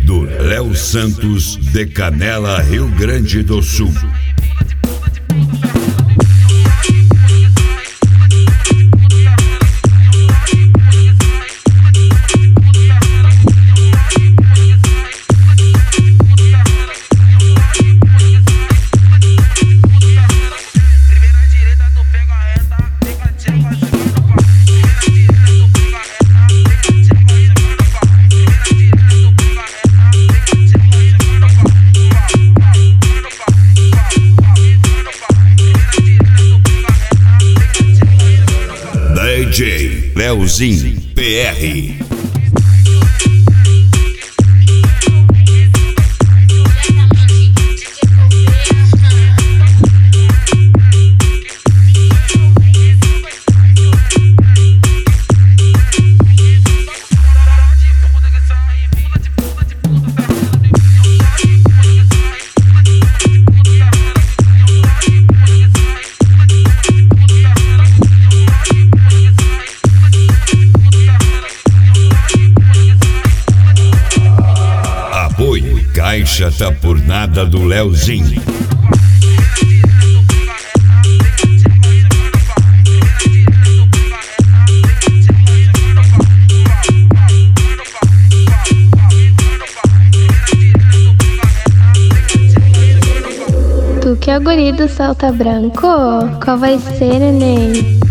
do Léo Santos de Canela, Rio Grande do Sul. DJ Leozinho PR. Caixa tá por nada do Leozinho. Tu que é o guri do salta branco? Qual vai ser, neném?